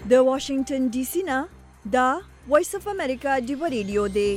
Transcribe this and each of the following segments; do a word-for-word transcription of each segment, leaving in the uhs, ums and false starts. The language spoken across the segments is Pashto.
د واشنگټن ډي سي نه دا وایس اف امریکا ډیو ریډیو دی.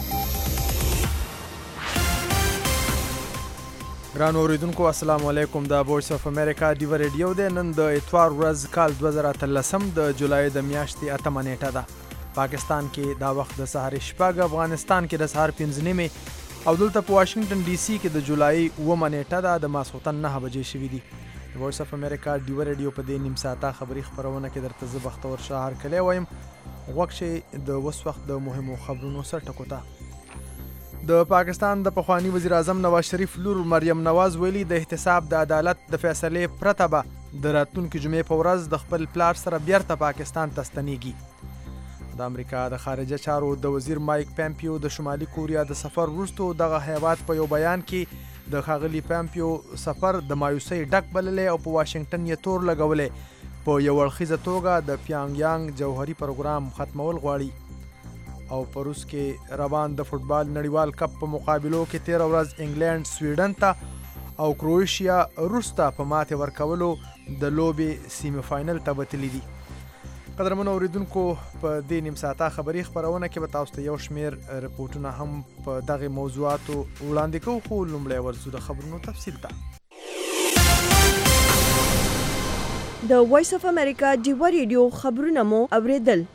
ګران اوریدونکو السلام علیکم. دا وایس اف امریکا ډیو ریډیو دی. نن د اتوار ورځ کال دوه زره اتلسم د جولای د میاشتې اتمه نیټه ده. پاکستان کې دا وخت د سهار شپږ، افغانستان کې د سهار پنځه نیمې او دلته په واشنگټن ډي سي کې د جولای اوومه نیټه ده. د ماسخوتن نهه بجې شوي دي. د وایس اف امریکا ډیو ریډیو په دې نیم ساعته خبري خپرونه کې درته زه بختور شاه هرکلی وایم. غوږ شئ د اوس وخت د مهمو خبرونو سر ټکو ته. د پاکستان د پخواني وزیر اعظم نواز شریف لور مریم نواز ویلي د احتساب د عدالت د فیصلې پرته به د راتلونکي جمعې په ورځ د خپل پلار سره بیرته پاکستان ته ستنیږي. د امریکا د خارجه چارو د وزیر مایک پامپیو د شمالي کوریا د سفر وروسته دغه هیواد په یو بیان کې د ښاغلي پامپیو سفر د مایوسۍ ډک بللی او په واشنګټن یې تور لګولی. په یو اړخیزه توګه د پیانګ یانګ جوهري پروګرام ختمول غواړي. او په روس کې روان د فوټبال نړیوال کپ په مقابلو کې تېره ورځ انګلینډ سویډن ته او کروشیا روس ته په ماتې ورکولو د لوبې سیمي فاینل ته وتلي دي. قدرمنو اوریدونکو په دې نیم ساعته خبري خپرونه کې به تاسو ته یو شمېر رپورټونه هم په دغه موضوعاتو وړاندې کوو، خو لومړی ورځو د خبرونو تفصیل ته. د وایس اف امریکا ډیو ریډیو خبرونه مو اوریدل.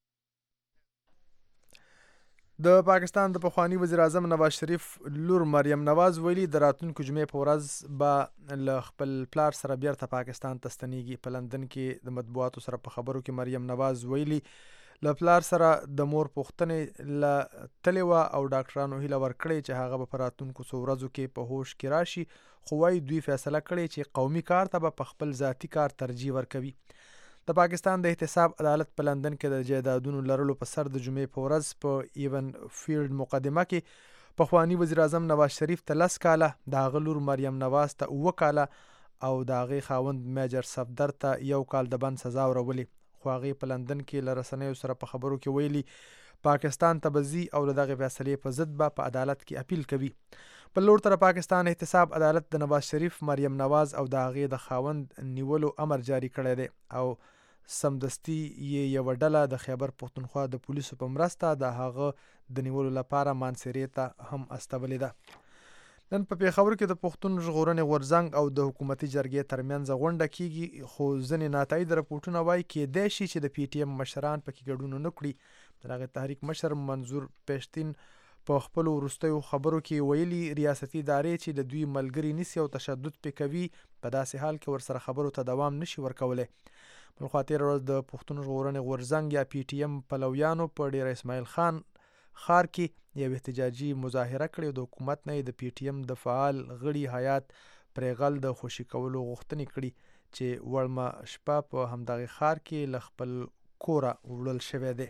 د پاکستان د پخواني وزیر اعظم نواز شریف لور مریم نواز ویلي د راتلونکو جمعې په ورځ به له خپل پلار سره بیرته پاکستان ته ستنیږي. په لندن کې د مطبوعاتو سره په خبرو کې مریم نواز ویلي له پلار سره د مور پوښتنې له تلې وه او ډاکټرانو هیله ورکړې چې هغه به په راتلونکو څو ورځو کې په هوش کې راشي، خو وایي دوی فیصله کړې چې قومي کار ته به په خپل ذاتي کار ترجیح ورکوي. د پاکستان د احتساب عدالت په لندن کې د جایدادونو لرلو په سر د جمعې په ورځ په ایون فیلډ مقدمه کې پخواني وزیر اعظم نواز شریف ته لس کاله، د هغه لور مریم نواز ته اووه کاله او د هغې خاوند میجر صفدر ته یو کال د بند سزا ورولې. خو هغې په لندن کې له رسنیو سره په خبرو کې ویلي پاکستان ته به ځي او د دغې فیصلې په ضد به په عدالت کې اپیل کوي. بل لور ته د پاکستان احتساب عدالت د نواز شریف، مریم نواز او د هغې د خاوند نیولو امر جاری کړی دی او سمدستي یې یوه ډله د خیبر پښتونخوا د پولیسو په مرسته د هغه د نیولو لپاره مانسیرې ته هم استولې ده. نن په پېښور کې د پښتون ژغورنې غورځنګ او د حکومتي جرګې ترمنځ غونډه کیږي، خو ځینې ناتایید رپورټونه وایي کیدای شي چې د پی ټي ایم مشران پکې ګډون ونه کړي. د هغې تحریک مشر منظور پښتین په خپلو وروستیو خبرو کې ویلي ریاستي ادارې چې د دوی ملګري نیسي او تشدد پې کوي، په داسې حال کې ورسره خبرو ته دوام نشي ورکولی. بل خوا تېره ورځ د پښتون ژغورنې غورځنګ یا پی ټي ایم پلویانو په ډېره اسماعیل خان ښار کې یو احتجاجي مظاهره کړې او د حکومت نه یې د پی ټي ایم د فعال غړي حیات پرېغل د خوشي کولو غوښتنې کړي چې وړمه شپه په همدغې ښار کې له خپل کوره وړل شوی دی.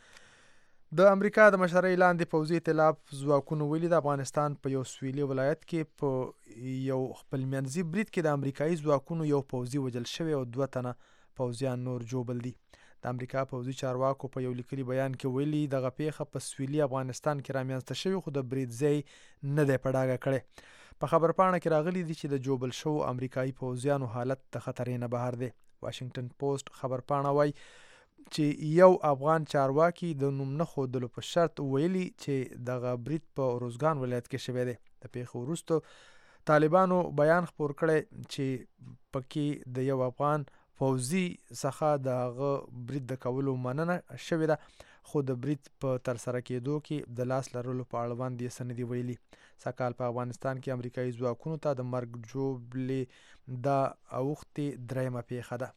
د امریکا د مشرۍ لاندې پوځي ائتلاف ځواکونو ویلي د افغانستان په یو سویلي ولایت کې په یو خپلمنځي برید کې د امریکایي ځواکونو یو پوځي وژل شوی او دوه تنه پوځیان نور جوبل دي. د امریکا پوځي چارواکو په یو لیکلي بیان کې ویلي دغه پیښه په سویلي افغانستان کې رامنځته شوې، خو د برید ځای نه دی په ډاګه کړی. په خبرپاڼه کې راغلي دي چې د جوبل شوو امریکایي پوځیانو حالت د خطرې نه بهر دی. واشنګټن پوسټ خبرپاڼه وایي چې یو افغان چارواکي د نوم نه ښودلو په شرط ویلي چې دغه برید په روزګان ولایت کې شوی دی. د پیښې وروسته طالبانو بیان خپور کړی چې پکې د یو افغان پوځي څخه د هغه برید د کولو مننه شوې ده، خو د برید په ترسره کېدو کې د لاس لرلو په اړوند یې څه نه دي ویلي. سږکال په افغانستان کې امریکایي ځواکونو ته د مرګ ژوبلې دا اوښتې دریمه پیښه ده.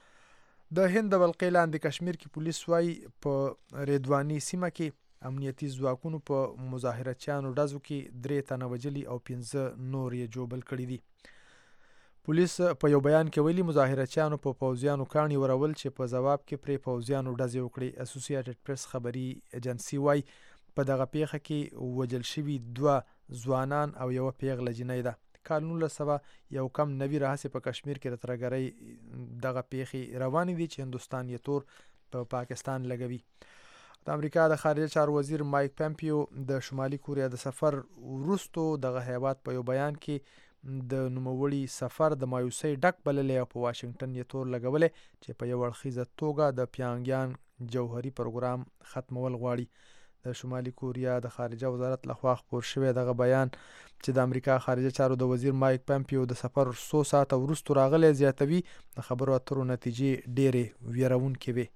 د هند د ولقې لاندې کشمیر کې پولیس وایي په ریدواني سیمه کې امنیتي ځواکونو په مظاهرچیانو ډزو کې درې تنه وژلي او پنځه نور یې جوبل کړي دي. پولیس په یو بیان کې ویلي مظاهرچیانو په پوځیانو کاڼي ورول چې په ځواب کې پرې پوځیانو ډزې وکړې. اسوسییټډ پریس خبري ایجنسي وایي په دغه پیښه کې وژل شوي دوه ځوانان او یوه پیغله جنۍ ده. کال نولس سوه یو کم نوي راهیسې په کشمیر کې د ترهګرۍ دغه پیښې روانې دي چې هندوستان یې تور په پاکستان لګوي. د امریکا د خارجه چارو وزیر مایک پامپیو د شمالي کوریا د سفر وروستو دغه هیواد په یو بیان کې د نوموړي سفر د مایوسۍ ډک بللی او په واشنګټن یې تور لګولی چې په یو اړخیزه توګه د پیانګیان جوهري پروګرام ختمول غواړي. د شمالي کوریا د خارجه وزارت لخوا خپور شوی دغه بیان چې د امریکا خارجه چارو د وزیر مایک پمپیو د سفر څو ساعته وروسته راغلی زیاتوي د خبرو اترو نتیجې ډېرې ویرونکې وې.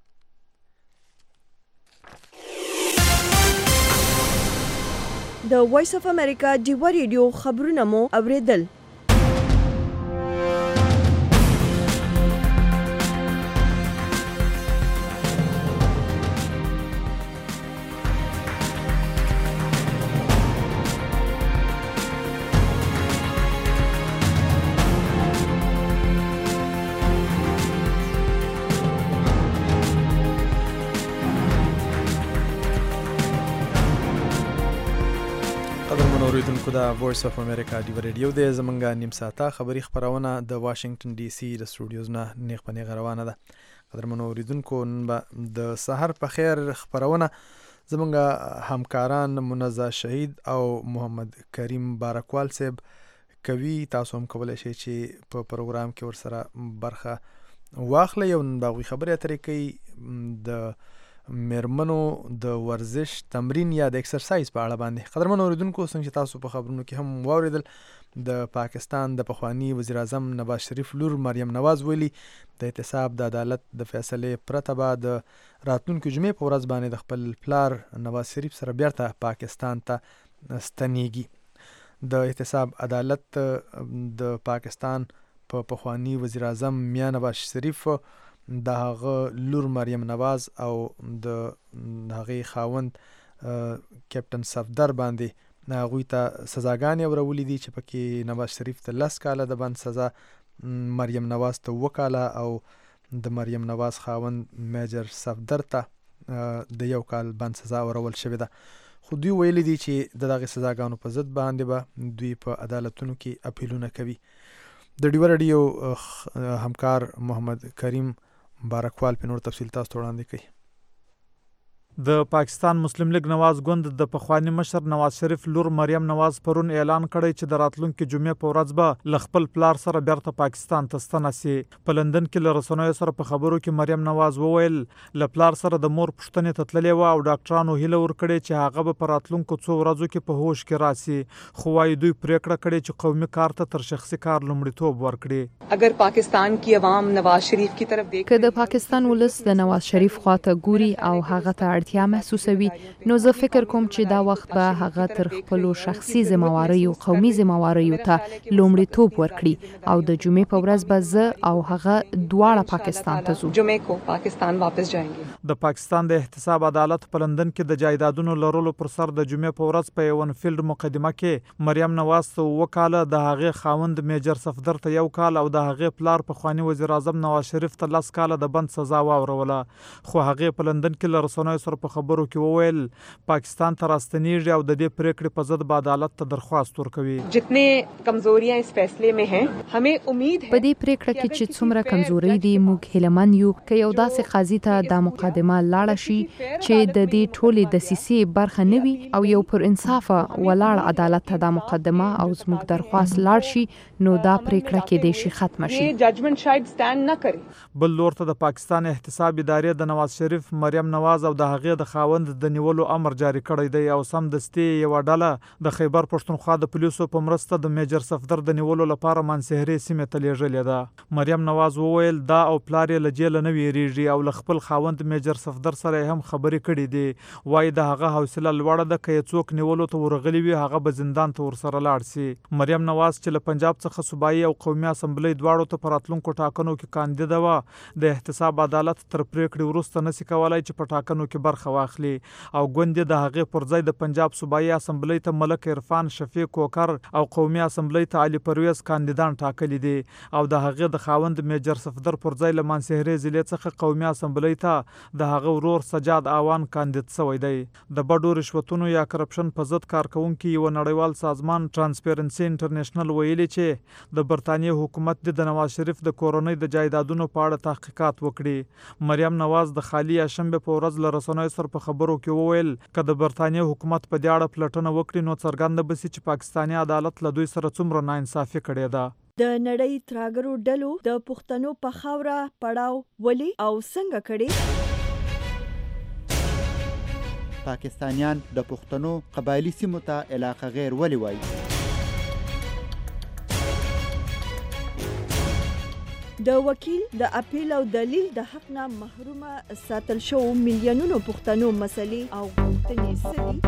د وایس اف امریکا ډیوا ریډیو خبرونه مو اوریدل. اوریدونکو د وایس اف امریکا ډیوا ریډیو د زمونږ نیم ساعته خبري خبرونه د واشنګټن ډي سي د سټوډیوز نه نیغ په نیغه روانه ده. قدرمنو اوریدونکو نن به د سحر په خیر خبرونه زمونږ همکاران منزه شهید او محمد کریم بارکوال صاحب کوي. تاسو هم کولی شئ چې په پروګرام کې ورسره برخه واخلئ او نن به هغوی خبرې اترې کوي د میرمنو د ورزش تمرین یا د ایکسرسایز په اړه باندې. قدرمن اوریدونکو څنګه چې تاسو په خبرونو کې هم واوریدل د پاکستان د پخوانی وزیر اعظم نواز شریف لور مریم نواز ویلي د احتساب د عدالت د فیصلې پرته به د راتلونکي جمعې په ورځ باندې د خپل پلار نواز شریف سره بیرته پاکستان ته ستنیږي. د احتساب عدالت د پاکستان په پخوانی وزیر اعظم میاں نواز شریف د هغه لور مریم نواز او د هغې خاوند کیپټن صفدر باندې هغوی ته سزاګانې ورولې دي چې پکې نواز شریف ته لس کاله د بند سزا، مریم نواز ته اووه کاله او د مریم نواز خاوند میجر صفدر ته د یو کال بند سزا ورول شوې ده. خو دوی ویلي دي چې د دغې سزاګانو په ضد باندې به دوی په عدالتونو کې اپیلونه کوي. د ډیوا راډیو همکار محمد کریم بارکوال په نور تفصیل تاسو ته وړاندې کوي. د پاکستان مسلم لیگ نواز ګوند د پخوانی مشر نواز شریف لور مریم نواز پرون اعلان کړی چې د راتلونکي جمعې په ورځ به له خپل پلار سره بیرته پاکستان ته ستنه سي. په لندن کې له رسنیو سره په خبرو کې مریم نواز وویل له پلار سره د مور پوښتنې ته تللې وه او ډاکټرانو هیله ورکړې چې هغه به په راتلونکو څو ورځو کې په هوش کې راسي. خو وايي دوی پریکړه کړې چې قومي کار ته تر شخصي کار لومړیتوب ورکړي. اگر پاکستان کی عوام نواز شریف کی طرف دیکھ که د پاکستان ولس د نواز شریف خواته ګوري او هغه ته اړتیا محسوسوي نو زه فکر کوم چې دا وخت به هغه تر خپلو شخصي ذمہواریو قومي ذمہواریو ته لومړیتوب ورکړي او د جمعې په ورځ به زه او هغه دواړه پاکستان ته ځو. جمعې کو پاکستان واپس جائیں گے. د پاکستان د احتساب عدالت په لندن کې د جایدادونو لرلو پر سر د جمعې په ورځ په ونفیلډ مقدمه کې مریم نواز ته اووه کاله، د هغې خاوند میجر صفدر ته یو کال او د هغې پلار پخواني وزیر اعظم نواز شریف ته لس کاله د بند سزا واوروله. خو هغې په لندن کې له رسنیو سره په خبرو کې وویل پاکستان ته راستنیږي او د دې پریکړې په ضد به عدالت ته درخواست ورکوي. جتنے کمزوریاں اس فیصلے میں ہیں ہمیں امید ہے په دې پریکړه کې چې څومره کمزوري دي موږ هیلهمن یو که یو داسې قاضي ته دا مقدمه لاړه شي چې د دې ټولې دسیسې برخه نه وي او یو پر انصافه ولاړ عدالت ته دا مقدمه او زموږ درخواست لاړ شي نو دا پریکړه کېدای شي ختمه شي. ججمنٹ شاید سټینډ نه کوي. بل لور ته د پاکستان احتساب ادارې د نواز شریف، مریم نواز او د هغې د خاوند د نیولو امر جاری کړی دی او سم دستي یوه ډله د خیبر پښتونخوا د پولیسو په مرسته د میجر صفدر د نیولو لپاره مانسهرې سیمې ته لیږلې ده. مریم نواز وویل دا او پلار یې له جیله نه ویریږي او له خپل خاوند میجر صفدر سره هم خبرې کړې دي. وایي د هغه حوصله لوړه ده، که یې څوک نیولو ته ورغلي وي هغه به زندان ته ورسره لاړ سي. مریم نواز چې له پنجاب څخه صوبایي او قومي اسمبلۍ دواړو ته په راتلونکو ټاکنو کې کاندیده وه، د احتساب عدالت تر پریکړې وروسته نسي کولی چې په ټاکنو کې برخه واخلي او ګوندې د هغې پر ځای د پنجاب صوبایي اسمبلۍ ته ملک عرفان شفیق کوکر او قومي اسمبلۍ ته علي پرویز کاندیدان ټاکلي دي او د هغې د خاوند میجر صفدر پر ځای له مانسهرې ضلعې څخه قومي اسمبلۍ ته د هغه ورور سجاد آوان کاندید سوی دی. د بډو رشوتونو یا کرپشن په ضد کارکوونکي یوه نړیوال سازمان ټرانسپیرنسي انټرنیشنل ویلي چې د برطانیې حکومت د نواز شریف د کورنۍ د جایدادونو په اړه تحقیقات وکړي. مریم نواز د خالي یاشنبې په ورځ له رسنیو رسنیو سره په خبرو کې وویل که د برتانیې حکومت په دې اړه پلټنه وکړي نو څرګنده به سي چې پاکستاني عدالت له دوی سره څومره ناانصافي کړې ده. د نړۍ تراګرو ډلو د پښتنو په خاوره پړاو ولې او څنګه کړي؟ پاکستانیان د پښتنو قبایلی سیمو ته علاقه غیر ولې وایي؟ د وکیل د اپیل او دلیل د حق نه محرومه ساتل شو میلیونونو پښتنو مسلې او غوښتنې سدي.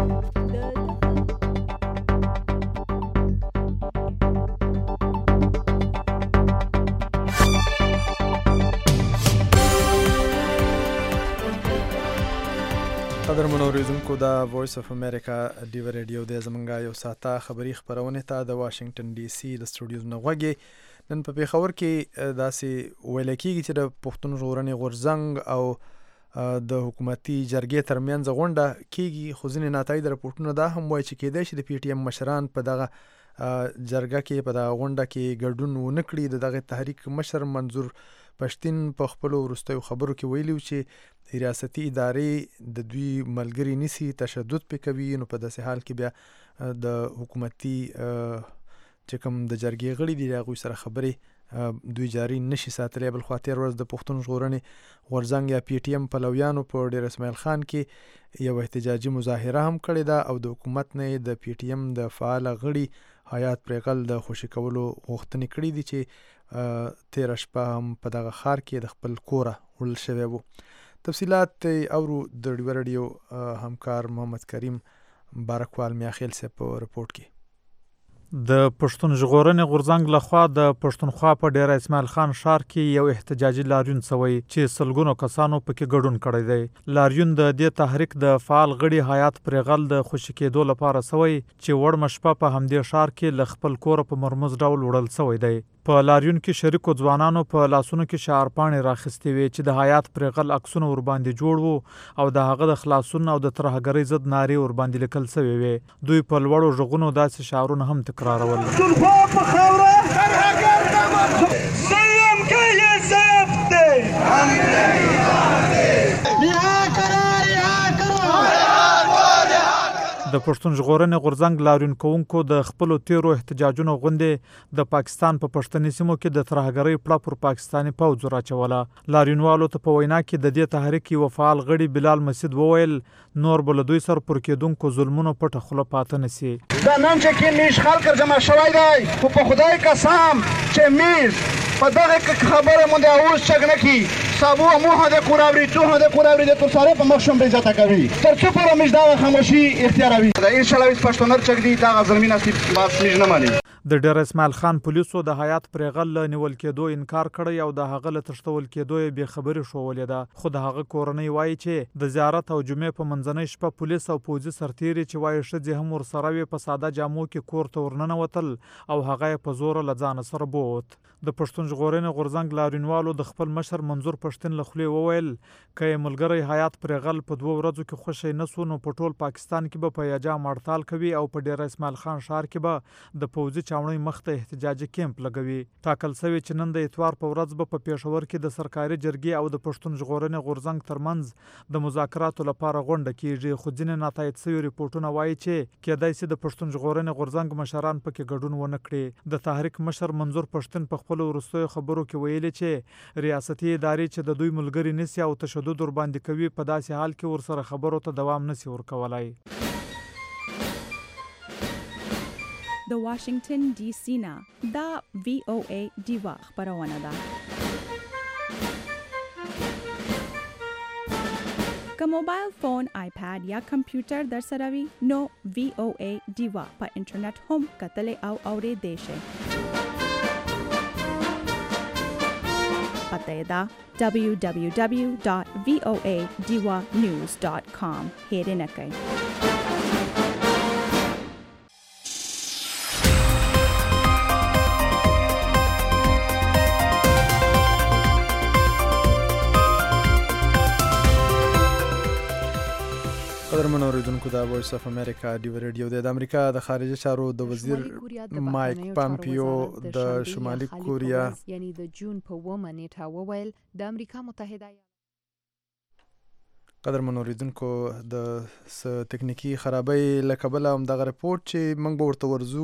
قدرمنو اوریدونکو د وایس اف امریکا ډیو ریډیو د زمونږه یو ساعته خبری خبرونه ته د واشنگټن ډي سي د سټوډیوز نه غوږی. نن په پیښور کې داسې ویل کېږي چې د پښتون ژغورنې غورځنګ او د حکومتي جرګې ترمنځ غونډه کېږي، خو ځینې ناتایي راپورټونه دا هم وایي چې کېدای شي د پی ټي ایم مشران په دغه جرګه کې په دغه غونډه کې ګډون ونه کړي. د دغه تحریک مشر منظور پښتين په خپل وروستیو خبرو کې ویلي چې ریاستي ادارې د دوی ملګری نسی تشدد پې کوي، نو په داسې حال کې بیا د حکومتي چې کوم د جرګې غړي دي هغوی سره خبرې دوی جاری نشي ساتلی. بل خوا تېر ورځ د پښتون ژغورنې غورځنګ یا پی ټي ایم پلویانو په ډیر اسماعیل خان کې یو احتجاجي مظاهره هم کړې ده او د حکومت نه د پی ټي ایم د فعال غړي حیات پرېغل د خوشي کولو غوښتنې کړې دي چې تېره شپه هم په دغه ښار کې د خپل کوره وړل شوی وو. تفصیلات اورو د ډیو ریډیو همکار محمد کریم بارکوال میاخیل صاحب په رپورټ کې. د پښتون ژغورنې غورځنګ لخوا د پښتونخوا په ډیره اسماعیل خان ښار کې یو احتجاجي لاریون شوی چې سلګونو کسانو پکې ګډون کړی دی. لاریون د دې تحریک د فعال غړي حیات پرېغل د خوشي کېدو لپاره شوی چې وړمه شپه په همدې ښار کې له خپل کوره په مرموز ډول وړل شوی دی. په لاریون کې شریکو ځوانانو په لاسونو کې شعارپاڼې راخستې وې چې د حیات پرېغل عکسونه ورباندې جوړ وو او د هغه د خلاصون او د ترهګرۍ ضد نارې ورباندې لیکل شوې وې. دوی په لوړو غږونو داسې شعارونه هم تکرارول. د پښتون ژغورنې غورځنګ لاریون کوونکو د خپلو تیرو احتجاجونو غوندې د پاکستان په پښتني سیمو کې د ترهګرۍ پړه پر پاکستاني پوځ راچوله. لاریونوالو ته په وینا کې د دې تحریک یو فعال غړي بلال مسید وویل نور به له دوی سره پر کېدونکو ظلمونو پټه خوله پاته نه سي. دا نن چې کې میش خلک جمع شوی دی خو په خدای قسم چې میش په دغه خبره مونږ اوس چک نه کی صابو مو هدا کوراوري تو هدا کوراوري د تر سره په مخشم به عزت کوي تر څو پر میش دا خاموشي اختیاروي دا ان شاء الله پښتونر چک دی دا زمين اصلي باس میش نه مانی. د ډیر اسماعیل خان پولیسو د حیات پرېغل نیول کېدو انکار کړی او د هغه له تښتول کېدو یې بې خبري ښوولې ده. خو د هغه کورنۍ وایي چې د زیارت او جمعې په منځنۍ شپه پولیس او پوځي سرتیري چې وایي ښځې هم ورسره وې په ساده جامو کې کور ته ورننوتل او هغه یې په زوره له ځانه سره بوت. د پښتون ژغورنې غورځنګ لاریونوالو د خپل مشر منظور پښتين له خولې وویل که یې ملګری حیات پرېغل په دوه ورځو کې خوشی نه سو نو په ټول پاکستان کې به په یاجام هړتال کوي او په ډیره اسماعیل خان ښار کې به د پوځي چاونۍ مخ ته احتجاجي کیمپ لګوي. ټاکل شوی چې نن د اتوار په ورځ به په پېښور کې د سرکاري جرګې او د پښتون ژغورنې غورځنګ ترمنځ د مذاکراتو لپاره غونډه کیږي. خو ځینې ناتایید شوي ریپورټونه وایي چې کېدای شي د پښتون ژغورنې غورځنګ مشران پکې ګډون ونه کړي. د تحریک مشر منظور پښتين په خپل وروستیو خبرو کې ویلي چې ریاستي ادارې چې د دوی ملګری نسی او تشدد ورباندې کوي په داسې حال کې ورسره خبرو ته دوام نسی ورکولای. د واشنگټن ډي سي نه دا وی او ای دیوا خبرونه ده. که موبایل فون، آیپاد یا کمپیوټر در سره وي نو وی او ای دیوا په انټرنیټ هم کتلی او اورېدی شئ. پته دا دبلیو دبلیو دبلیو ډاټ وی او ای دیوا نیوز ډاټ کام هېر نه کړئ. قدرمن اوریدونکو دا وایس اف امریکا ډیو ریډیو د امریکا د خارجه چارو د وزیر مایک پامپیو د شمالي کوریا یعنی د جون په اوومه نیټه وویل د امریکا متحده قدرمن اوریدونکو د تکنیکی خرابۍ له کبله همدغه رپورټ چې موږ به ورته ورځو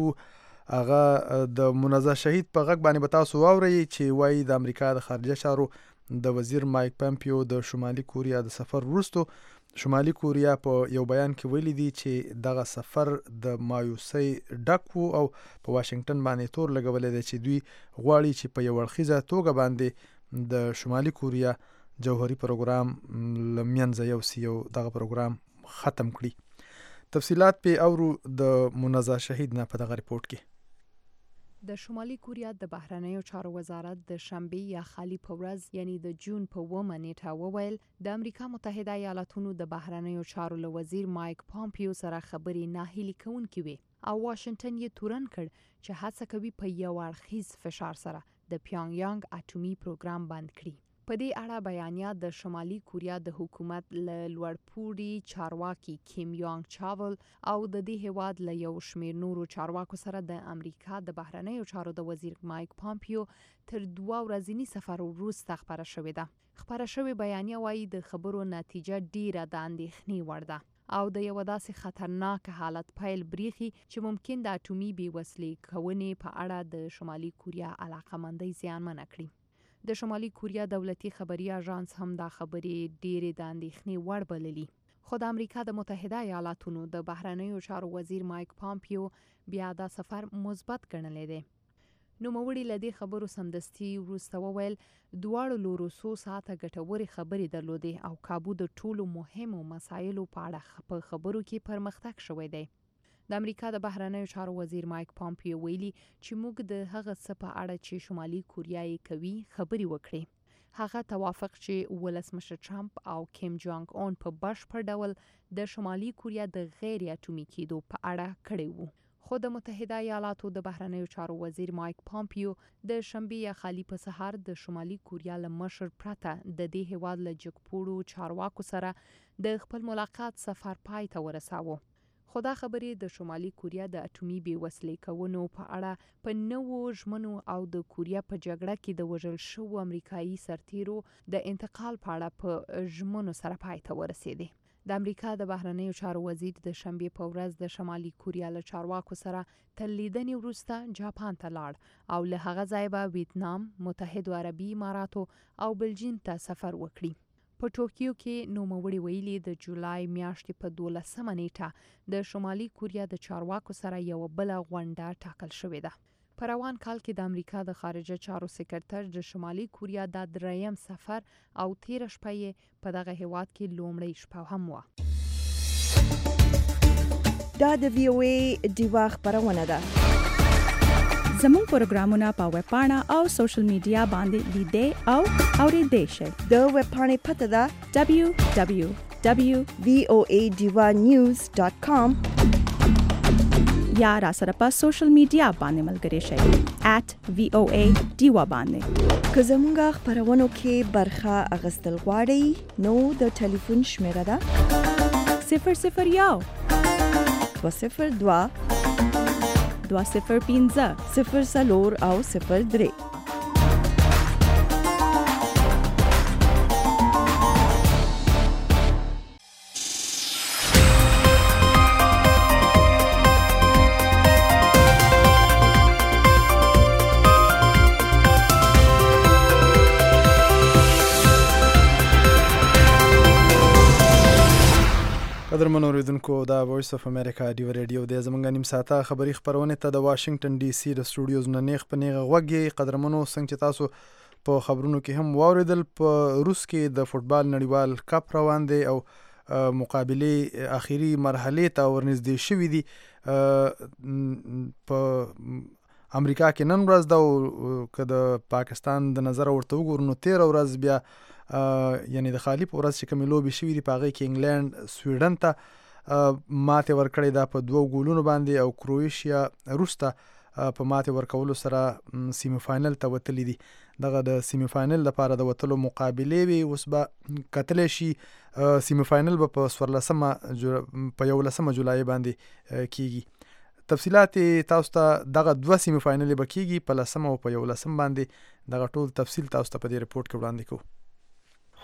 هغه د منازع شهید په غږ باندې به تاسو واورئ چې وایي د امریکا د خارجه چارو د وزیر مایک پامپیو د شمالي کوریا د سفر وروسته شمالي کوریا په یو بیان کې ویلي دي چې دغه سفر د مایوسۍ ډک و او په واشنگټن باندې تور لګولی دی چې دوی غواړي چې په یو اړخیزه توګه باندې د شمالي کوریا جوهري پروګرام لمنځه یوسي او دغه پروګرام ختم کړي. تفصیلات په اورو د منازع شهید نه په دغه رپورټ کې. د شمالي کوریا د بهرنیو چارو وزارت د شنبه یا خالی په ورځ یعنی د جون په اوومه نیټه وویل د امریکا متحده ایالاتونو د بهرنیو چارو له وزیر مایک پامپیو سره خبرې ناهیلي کوونکې وي او واشنگټن یې تورن کړ چې هڅه کوي په یو اړخیز فشار سره د پیونګ یانګ اټومي پروګرام بند کړي. په دې اړه بیانیه د شمالي کوریا د حکومت له لوړپوړي چارواکي کیم یانګ چاول او د دې هیواد له یو شمېر نورو چارواکو سره د امریکا د بهرنیو چارو د وزیر مایک پامپیو تر دوه ورځني سفر وروسته خبره شوې ده. خبره شوې بیانیه وایي د خبرو نتیجه ډیره د اندېښنې وړ ده او د یو داسې خطرناک حالت پیل بریخي چې ممکن د اټومي بې وسلې کونې په اړه د شمالي کوریا علاقمندۍ زیانمنه کړي. د شمالي کوریا دولتي خبري اژانس هم دا خبرې ډېرې د اندېښنې وړ بللي. خو د امریکا د متحده ایالاتونو د بهرنیو چارو وزیر مایک پامپیو بیا دا سفر مثبت ګڼلی دی. نوموړي له دې خبرو سمدستي وروسته وویل دواړو لورو څو ساعته ګټورې خبرې درلودې او کابو د ټولو مهمو مسایلو په اړه په خبرو کې پرمختګ شوی دی. د امریکا د بهرنیو چارو وزیر مایک پامپیو ویلي چې موږ د هغه څه په اړه چې شمالي کوریا یې کوي خبرې وکړې. هغه توافق چې ولسمشر ټرمپ او کیم جونګ اون په بشپړ ډول د شمالي کوریا د غیر اټومي کېدو په اړه کړی وو. خو د متحده ایالاتو د بهرنیو چارو وزیر مایک پامپیو د شنبه یا خالی په سهار د شمالي کوریا له مشر پرته د دې هیواد له جګپوړو چارواکو سره د خپل ملاقات سفر پای ته ورساوه. خو دا خبرې د شمالي کوریا د اټومي بې وسلې کونو په اړه په نوو ژمنو او د کوریا په جګړه کې د وژل شوو امریکایي سرتیرو د انتقال په اړه په ژمنو سره پای ته ورسېدې. د امریکا د بهرنیو چارو وزیر د شنبې په ورځ د شمالي کوریا له چارواکو سره تر لیدنې وروسته جاپان ته لاړ او له هغه ځایه به ویتنام، متحده عربي اماراتو او بلجیم ته سفر وکړي. په ټوکیو کې نوموړي ویلي د جولای میاشتې په دولسمه نیټه د شمالي کوریا د چارواکو سره یو بله غونډه ټاکل شوې ده. په روان کال کې د امریکا د خارجه چارو سکرتر د شمالي کوریا د دریم سفر او تیره شپه یې په دغه هیواد کې لومړۍ شپه هم وه. دا د وی او ای ډیوا خبرونه ده. زموږ پروګرامونه په ویب پاڼه او سوشل میډیا باندې لیدې او اورېدې شئ. د ویب پاڼې پته ده دبلیو دبلیو دبلیو ډاټ وی او ای ډیوا نیوز ډاټ کام یا را سره په سوشل میډیا باندې ملګري شئ ایٹ وی او ای ډیوا باندې. که زموږ خبرونو کې برخه اخیستل غواړئ نو د ټلیفون شمیره ده صفر صفر یو دوه صفر دوه دوه صفر پنځه صفر څلور او صفر درې. قدرمن اوریدونکو دا وایس اف امریکا ډیو ریډیو د زمونږ نیم ساعته خبری خبرونه ته د واشنگټن ډي سي د سټوډیوز نه نیغ په نیغه غوږی. قدرمنو څنګه چې تاسو په خبرونو کې هم واوریدل په روس کې د فوتبال نړیوال کپ روان دی او مقابله اخیری مرحله ته ورنږدې شوې دي. په امریکا کې نن ورځ دا که د پاکستان د نظر ورته وګورو نو تیره ورځ بیا یعنی د خالی په ورځ چې کومې لوبې شوې دي په هغې کې انګلینډ سویډن ته ماتې ورکړې ده په دوو ګولونو باندې او کرویشیا وروسته په ماتې ورکولو سره سیمی فاینل ته وتلی دي. دغه د سیمی فاینل لپاره د وتلو مقابلې وي اوس به کتلی شي. سیمی فاینل به په څوارلسمه په یولسمه جولای باندې کیږي. تفصیلات تاسو ته دغه دوه سیمی فاینل به کیږي په لسمه او په یولسم باندې. دغه ټول تفصیل تاسو ته په دې رپورټ کې وړاندې کوو.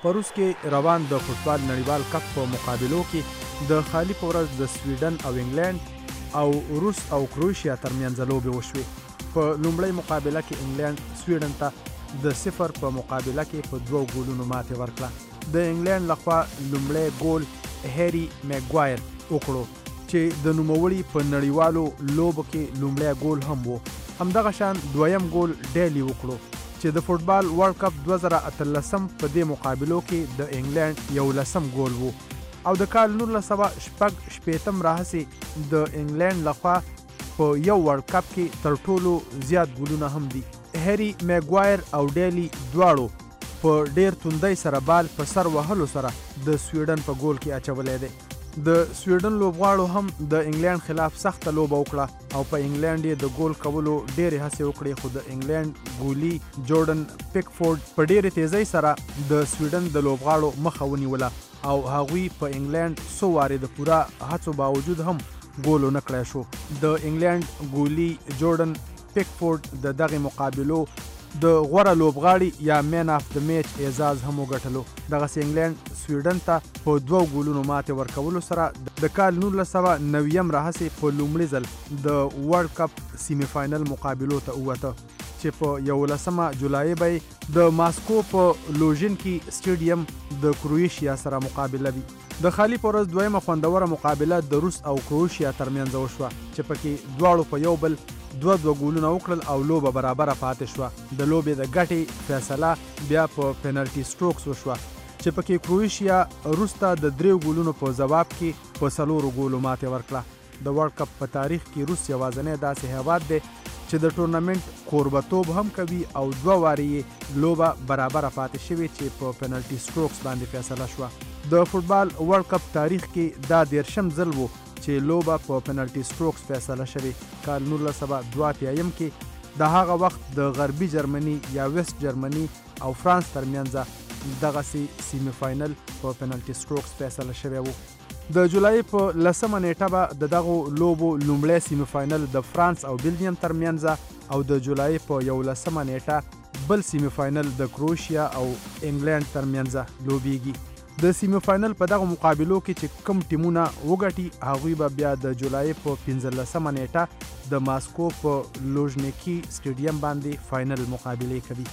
په روس کې روان د فوټبال نړیوال کپ په مقابلو کې د خالي په ورځ د سویډن او انګلند او روس او کروشیا ترمنځ لوبې وشوې. په لومړۍ مقابله کې انګلند سویډن ته د صفر په مقابله کې په دوو ګولونو ماتې ورکړه. د انګلند لخوا لومړی ګول هری میګوایر وکړو چې د نوموړي په نړیوالو لوبو کې لومړی ګول هم وو. همدغه شان دویم ګول ډیلی وکړو چې د فوټبال ورلد کپ دوه زره اتلسم په دې مقابلو کې د انګلند یولسم ګول وو او د کال نولس سوه شپږ شپېتم راهیسې د انګلند لخوا په یو ورلد کپ کې تر ټولو زیات ګولونه هم دي. هری میګوایر او ډیلی دواړو په ډیر توندۍ سره بال په سر وهلو سره د سویډن په ګول کې اچولی دی. د سویډن لوبغاړو هم د انګلند خلاف سخته لوبه وکړه او په انګلند یې د ګول کولو ډېرې هڅې وکړې، خو د انګلند ګولي جورډن پیکفورډ په ډېرې تیزۍ سره د سویډن د لوبغاړو مخه ونیوله او هغوی په انګلند څو وارې د پوره هڅو باوجود هم ګول ونه کړی شو. د انګلند ګولي جورډن پیکفورډ د دغې مقابلو د غوره لوبغاړي یا مین اف د میچ اعزاز هم وګټلو. دغسې انګلند سویډن ته په دوو ګولونو ماتې ورکولو سره د کال نولس سوه نویم راهیسې په لومړي ځل د ورلد کپ سیمی فاینل مقابلو ته ووته چې په یولسمه جولای به یې د ماسکو په لوژینکي سټیډیم د کروشیا سره مقابله وي. د خالي په ورځ دویمه خوندوره مقابله د روس او کروشیا ترمنځ وشوه چې پکې دواړو په یو بل دوه دوه ګولونه وکړل او لوبه برابره پاتې شوه. د لوبې د ګټې فیصله بیا په پینالټي سټروکس وشوه چې پکې کروشیا روس ته د دریو ګولونو په ځواب کې په څلورو ګولو ماتې ورکړه. د ورلد کپ په تاریخ کې روس یوازینی داسې هیواد دی چې د ټورنمنټ کوربتوب هم کوي او دوه وارې یې لوبه برابره پاتې شوې چې په پینالټي سټروکس باندې فیصله شوه. د فوټبال ورلد کپ تاریخ کې دا دیرشم ځل و چې لوبه په پینالټي سټروکس فیصله شوې. کال نولس سوه دوه اتیایم کې د هغه وخت د غربي جرمني یا ویسټ جرمني او فرانس ترمنځ دغسې سیمی فاینل په پینالټي سټروکس فیصله شوی و. د جولای په لسمه نیټه به د دغو لوبو لومړی سیمی فاینل د فرانس او بلجیم ترمنځ او د جولای په یولسمه نیټه بل سیمی فاینل د کروشیا او انګلند ترمنځ لوبیږي. د سیمی فاینل په دغه مقابلو کې چې کوم ټیمونه وګټي هغوی به بیا د جولای په پنځلسمه نیټه د ماسکو په لوژنیکي سټیډیم باندې فاینل مقابلې کوي.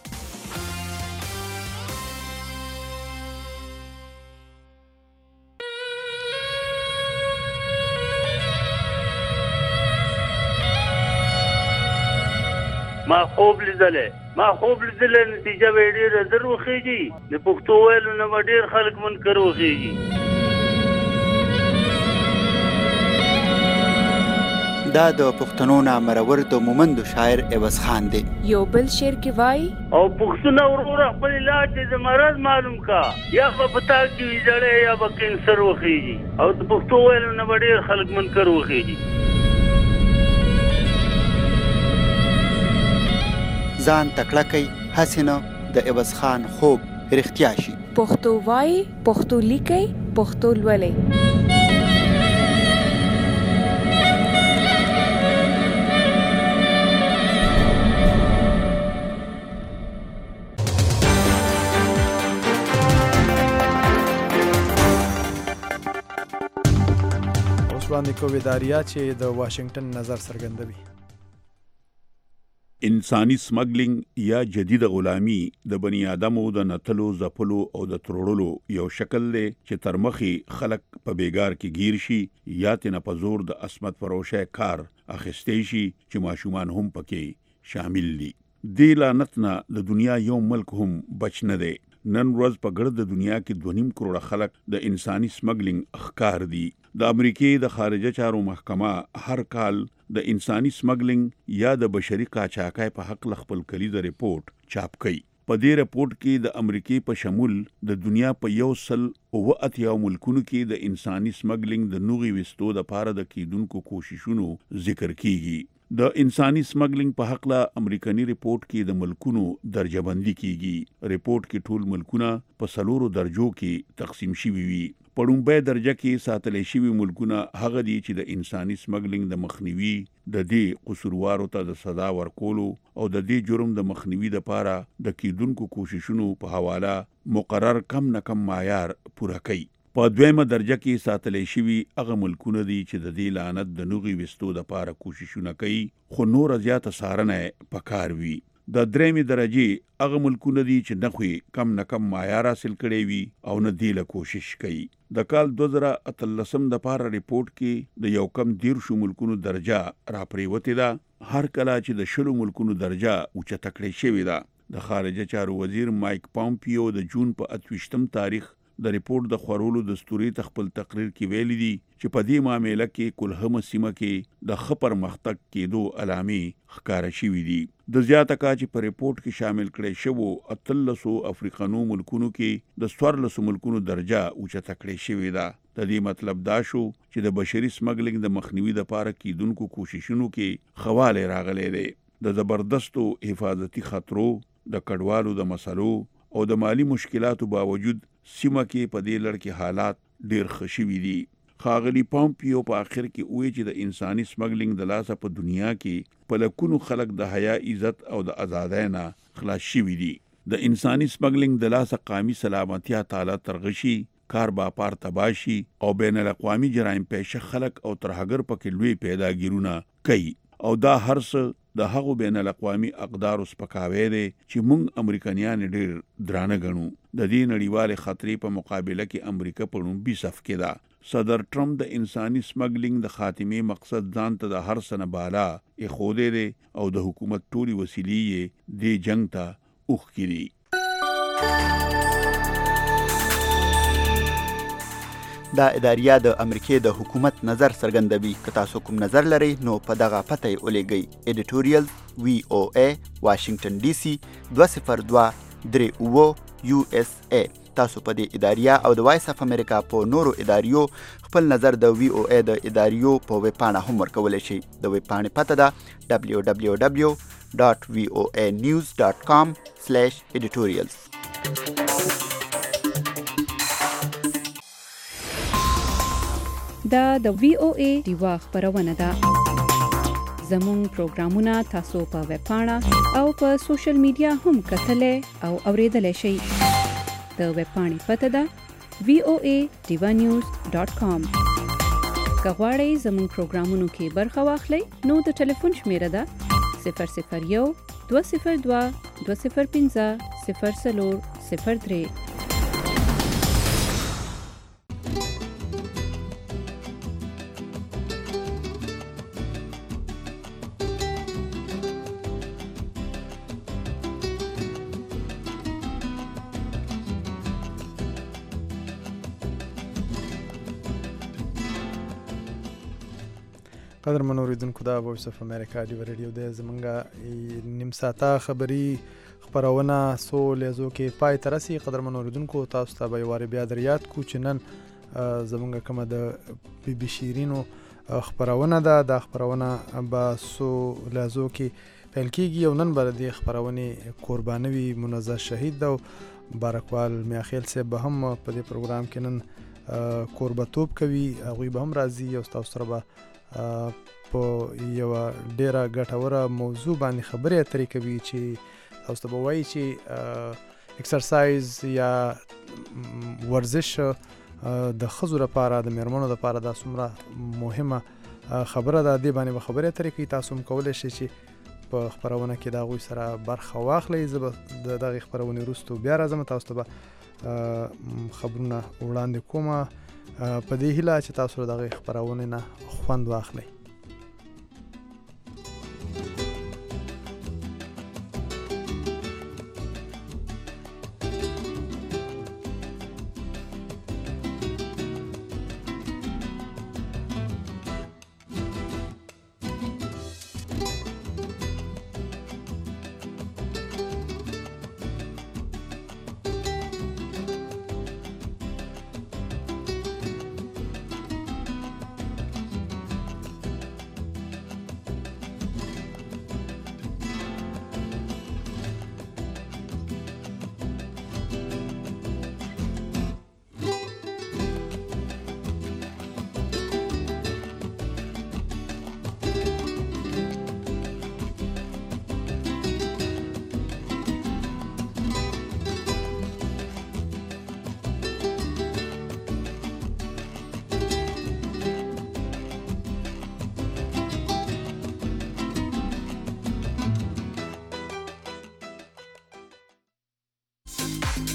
ما خوب لیدلې ما خوب لیدلې نتیجه به ډېره زر وخېږي. د پښتو ویلو نه به ډېر خلک منکر وخېږي. دا د پښتنو نامرور د مومندو شاعر عوض خان دی. یو بل شعر کې وایي او پښتونه وروره خپل علاج د مرض معلوم کا یا به پتا کې وي زړې یا به کینسر وخېږي او د پښتو ویلو نه به ډېر خلک منکر وخېږي. ځان تکړه کوي هسې نه د عوض خان خوب رښتیا شي. پښتو وایي، پښتو لیکئ، پښتو لولئ. اوس وړاندې کوي داریا چې د واشنگټن نظر څرګندوي. انساني سمګلینګ یا جدید غلامی د بنی آدمو د نتلو، زپلو او د تروړلو یو شکل دی چې تر مخې خلک په بیګار کې گیر شي یا تنه په زور د عصمت فروشه کار اخیستې شي چې ماشومان هم پکې شامل دي. دې لعنت نه د دنیا یو ملک هم بچ نه دی. نن ورځ په ګرد د دنیا کې دوه نیم کروڑه خلک د انساني سمګلینګ ښکار دي. د امریکای د خارجه چارو محکمه هر کال د انساني سمګلینګ یا د بشري قاچاقۍ په حق خپل کلیده ریپورت چاپ کوي. په دې ریپورت کې د امریکای په شمول د دنیا په یو سل او اتیا ملکونو کې د انساني سمګلینګ د نوغي وستو د پاره د کیدونکو کوششونو ذکر کیږي. د انساني سمګلینګ په حق لا امریکایي ریپورت کې د ملکونو درجه بندي کیږي. ریپورت کې ټول ملکونه په سلورو درجو کې تقسیم شوي وي. په لومړۍ درجه کې ساتلی شوي ملکونه هغه دي چې د انساني سمګلینګ د مخنیوي د دې قصوروارو ته د سزا ورکولو او د دې جرم د مخنیوي لپاره د کیدونکو کوششونو په حواله مقرر کم نه کم معیار پوره کوي. په دویمه درجه کې ساتلی شوي هغه ملکونه دي چې د دې لعنت د نوغې وستو لپاره کوششونه کوي خو نوره زیاته څارنه پکار وي. د درېمې درجې هغه ملکونه دي چې نه خو کم نه کم معیار حاصل کړی وي او نه دې له کوشش کوي. د کال دوه زره اتلسم دپاره ریپورټ کې د یو کم دیرشو ملکونو درجه راپرېوتې ده. هر کله چې د شلو ملکونو درجه اوچته کړې شوې ده. د خارجه چارو وزیر مایک پامپیو د جون په اتویشتم تاریخ د ریپورټ د خورولو دستوري تخپل تقریر کې ویلي دي چې په دې معاملې کې کلهمه سیمه کې د ښه پرمختګ کېدو علامې ښکاره شوي دي. د زیاته کا چې په ریپورټ کې شامل کړی شوو اتلسو افریقانو ملکونو کې د څوارلسو ملکونو درجه اوچته کړې شوې ده. د دې مطلب دا شو چې د بشري سمګلینګ د مخنیوي لپاره کیدونکو کوششونو کې خواله راغلی دی. د زبردستو حفاظتي خطرو، د کډوالو د مسلو او د مالی مشکلاتو باوجود سیمه کې په دې لړ کې حالات ډېر ښه شوي دي. ښاغلي پامپیو په آخر کې وویل چې د انساني سمګلینګ د لاسه په دنیا کې په لکونو خلک د حیا، عزت او د ازادۍ نه خلاص شوي دي. د انساني سمګلینګ د لاسه قومي سلامتیا تعالی ترغشي، کار باپار تباشي او بین الاقوامي جرایم پیشه خلک او ترهګر پکې لوی پیداګیرونه کوي او دا هر څه د هغو بین الاقوامي اقدارو سپکاوی دی چې موږ امریکایان ډېر درانه ګڼو. د دې نړیوالې خطرې په مقابله کې امریکا په لومړي صف کې ده. صدر ټرمپ د انساني سمګلینګ د خاتمې مقصد ځان ته د هر څه نه بالا ایښودی دی او د حکومت ټولې وسیلې یې دې جنګ ته اوښکې دي. دا اداریه د امریکې د حکومت نظر څرګندوي. که تاسو کوم نظر لرئ نو په دغه پته یې ولیږئ. ایډیټوریل وی او ای واشنگټن ډي سي دوه صفر دوه درې اوه یو اس ای. تاسو په دې اداریه او د وایس اف امریکا په نورو اداریو خپل نظر د وی او ای د اداریو په ویب پاڼه هم ورکولی شئ. د ویب پاڼې پته ده دبلیو دبلیو دبلیو ډاټ وی او ای نیوز ډاټ کام سلیش ایډیټوریلز. دا د وی او ای دیوا خبرونه ده. زموږ پروګرامونه تاسو په ویب پاڼه او په سوشل میډیا هم کتلای او اوریدلای شئ. د ویب پاڼې پته ده وی او ای دیوا نیوز ډاټ کام. که غواړئ زموږ پروګرامونو کې برخه واخلئ نو د ټلیفون شمیره ده صفر صفر یو دوه صفر دوه دوه صفر پنځه صفر څلور صفر درې. قدر من اوریدونکو دا وایس اف امریکا دی ریډیو د زمونږه نیم ساعته خبری خبرونه سو لیزو کې پای تر رسي. قدر من اوریدونکو تاسو ته به واره بیا دریات کو چې نن زمونږه کومه د بي بي شیرینو خبرونه ده. د خبرونه به سو لیزو کې پیل کیږي او نن بر دي خبرونه قربانوي منزه شهید ده. بارکوال میاخیل صاحب به هم په دې پروګرام کې نن قربتوب کوي. هغه به هم راځي او تاسو سره به په یو ډیره ګټوره موضوع باندې خبرې اترې کوي چې تاسو ته به وایي چې اکسرسایز یا ورزش د ښځو لپاره د میرمنو لپاره دا څومره مهمه خبره ده. دې باندې به خبرې اترې کوي. تاسو هم کولی شئ چې په خبرونه کې د هغوی سره برخه واخلئ. زه به د دغې خبرونې وروسته بیا راځم تاسو ته به خبرونه وړاندې کومه په دې هیله چې تاسو د هغې خبرونې نه خوند واخلئ.